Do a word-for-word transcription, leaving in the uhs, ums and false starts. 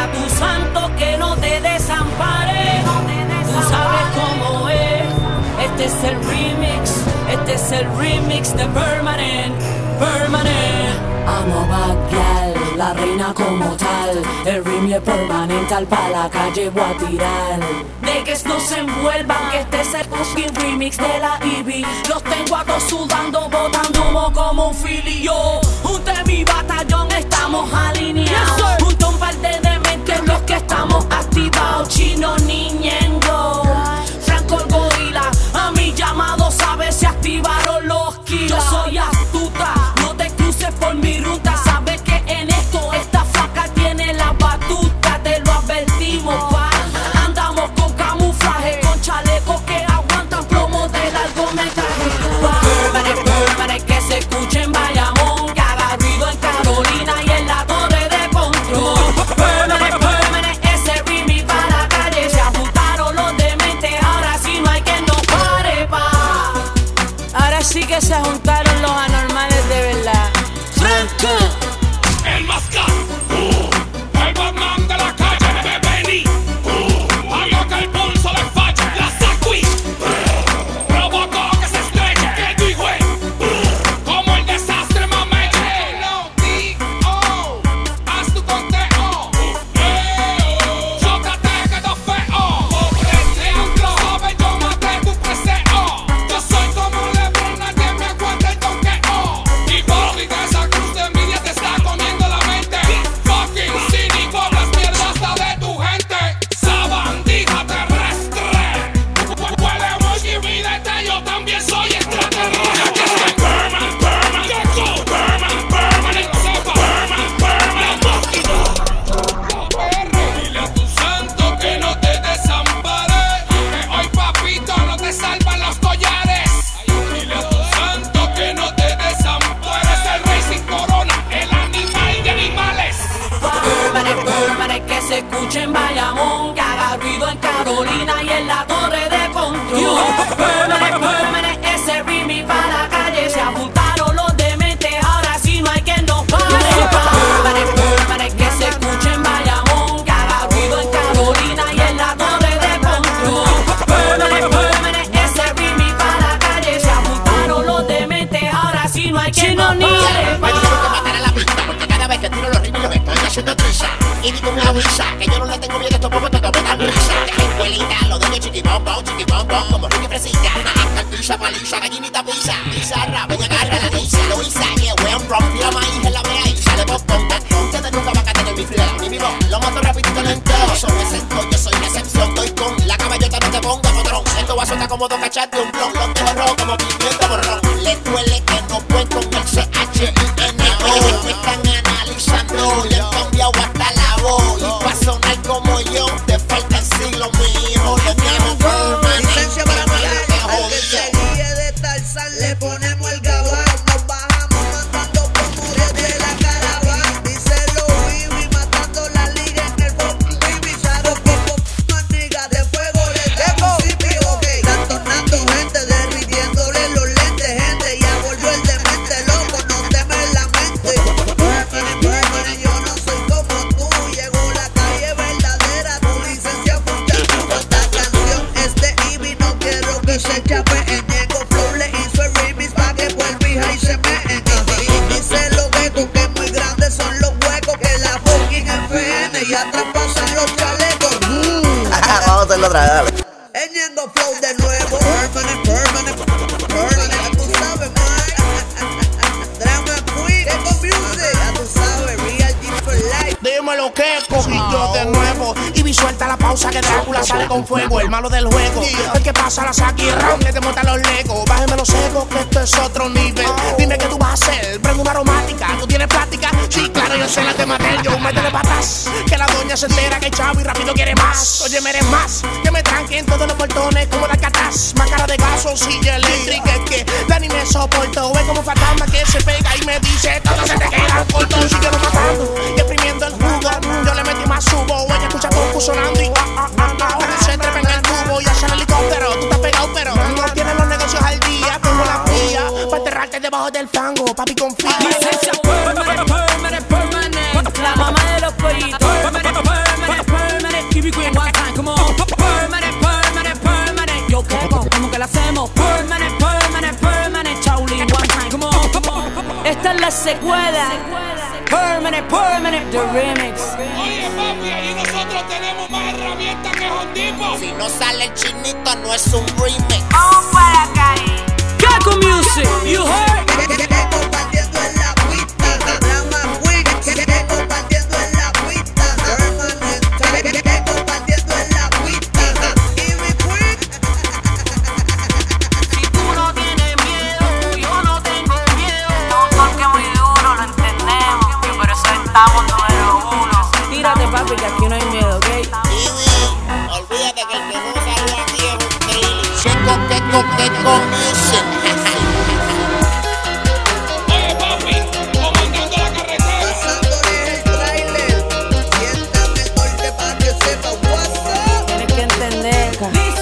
a tu santo que no te desampare. Tú sabes cómo es. Este es el remix, este es el remix de Permanent, Permanent. I'm a bad gal, la reina como tal. El remix es permanental, pa' la calle voy a tirar. De que no se envuelvan, que este es el fucking remix de la E B. Los tengo a todos sudando, botando humo como un filio. Junto a mi batallón estamos alineados. Junto a un par de dementes los que estamos activados. Chino ni Ñengo, Franco el gorila. A mi llamado sabes se activaron los kills. Yo soy astuta, no te cruces por mi ruta. Sabes que en esto esta flaca tiene la batuta. Te lo advertimos, pa. Andamos con camuflaje, con chalecos que aguantan plomo de largometraje. Permanent, permanent, que se escuche en Bayamón, que haga ruido en Carolina y en la torre de control. Permanent, permanent, ese remix para la calle. Se ajustaron los dementes, ahora sí no hay quien nos pare, pa. Ahora sí que se juntaron los anormales de verdad. Franco, el mascado, uh, el Batman de la calle, de Benny, uh, hago que el pulso le falle, la sacudí, uh, provocó que se estrelle, que digo, uh, como el desastre mameche. L O D O, haz tu conteo, eh, oh, chócate que no feo, pobre neutro, sabes yo maté tu preseo, yo soy como LeBron, nadie me aguanta el toqueo, y Bobby de esa cruz de envidia te está comiendo la mente. Fucking cínico, hablas mierda hasta de tu gente. Sabandija terrestre, huele muy vida, yo también soy extraterrestre. Aquí estoy Permanent, Permanent, Gecko, Permanent, Permanent, Sepa, Permanent, Permanent, Mosquito. Dile a tu santo que no te desampare, que hoy papito no te salvan los collares. Dile a tu santo que no te desampare, es el rey sin corona, el animal de animales. permanent, permanent, que se escuche en Bayamón, que haga ruido en Carolina y en la torre de control. Permanent, permanent, ese remix para la calle. Se apuntaron los dementes, ahora sí no hay quien nos pare. Permanent, permanent, que se escuche en Bayamón, que haga ruido en Carolina y en la torre de control. Permanent, permanent, ese remix para la calle. Se apuntaron los dementes, ahora sí no hay quien nos pare. Me dijeron que matara la pista, porque cada vez que tiro los ritmos los estoy haciendo trisa. Y digo me avisa, que yo no le tengo miedo a estos pocos, todo me dan risa. De escuelita, lo doy chiquibombón, chiquibombón, como Ricky Fresita. Pizza, paliza, gallinita pizza, pizarra, ven agarra la pizza. Luisa, que weón, rompió la maíz en la vea y sale popcorn. Ustedes nunca van a tener mi frío, mi vivo, lo mato rapidito lento. Sobre ese yo soy la excepción, estoy con la caballota, no te ponga patrón. Esto va a sonar como dos cachas de un blon, blon de horror, como pimiento borrón. Le duele que no pueden con el C H I N O. Me están analizando, le han cambiado hasta la voz. Y pa' sonar como yo, te falta el siglo, mi hijo. Le tengo Permanent, licencia para matar. Al que se guíe de Tarzán le ponemos el gabán. Nos bajamos mandando por muriel de la caravana. Díselo Vivi matando la liga en el fucking Vivi. Saro como maniga de fuego le damos cipi, ok. Están tornando gente, derritiéndole los lentes, gente. Ya volvió el demente loco, no temes la mente. Permanent, permanent, yo no soy como tú. Llegó la calle verdadera, tu licencia punta. Esta canción es de Ivy, no quiero que se chape. En Ego Flow le hizo el remix pa' que vuelva hija y se meen. Y dice lo que que muy grandes son los huecos que la fucking F N ya traspasan los chalecos. Mm. Vamos a hacerlo otra vez, dale. En Ñengo Flow de nuevo. Permanent, permanent, permanent. Ya tú sabes, man. Drama Queen, Gecko Music. Ya tú sabes, Real G for Life. Dímelo que cogí yo de nuevo. Y vi suelta la pausa que Drácula sale con fuego. El malo del juego, el que pasa la saca y ram, le te monta los legos. Bájeme los secos que esto es otro nivel. Dime qué tú vas a hacer, prende una aromática. ¿Tú tienes plática? Sí, claro, yo sé la de Mattel. Yo métele patas, que la doña se entera que hay chavo y rápido quiere más. Oye, me eres más, que me tranquen todos los portones como la catás. Más cara de gaso, silla eléctrica. Es que Dani me soportó. Es como un fantasma que se pega y me dice todo se te queda corto. Sigue matando y exprimiendo el jugo. Yo le metí más subo. Ella escucha Concu sonando y ah, ah, ah, ah. Se trepa en el tubo y hace el helicóptero. Tú estás pegado pero no tienes los negocios al día. Tengo la vía para enterrarte debajo del fango. Papi, confía. Licencia permanent, permanent, permanent. La mamá de los pollitos. Permanent, permanent. secuela. Permanent, permanent, the remix. Oye, papi, ahí nosotros tenemos más herramientas que Hondipo. Si no sale el chinito, no es un remix. Vamos para la calle. Kaku Music, you heard? Compartiendo en la pista, Drama Queen, compartiendo en la pista, Permanent, compartiendo en la pista, Ivy Queen. Si tú no tienes miedo, yo no tengo miedo. Porque muy duro, lo entendemos. Y por eso estamos número uno. Tírate, papi, que aquí no hay miedo, ¿ok? Ivy, olvídate que el que no salió aquí es un trilly. Checo, Keco, Keco Music. Oye, papi, comandando la carretera. Pasándoles el trailer, siéntame el golpe para que sepa what's up. Tienes que entender.